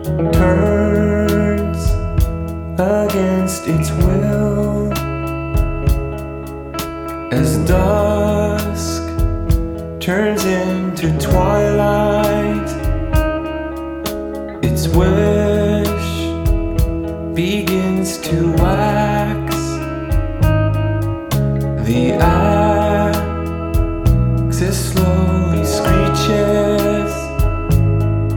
turns against its will as dusk turns into twilight. Its wish begins to wax. The